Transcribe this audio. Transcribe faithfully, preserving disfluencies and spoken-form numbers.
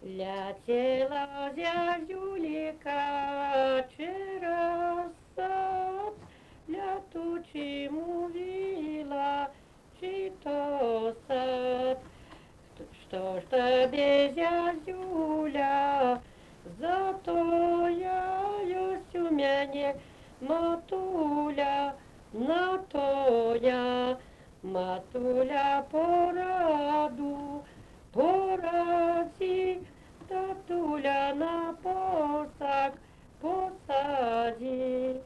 Летела зязюлика через сад, летучий мовила, чи то сад. Что ж тебе, зязюля, за то я есть у мене матуля, на то я, матуля, пораду, пораді, татуля на посак посаді.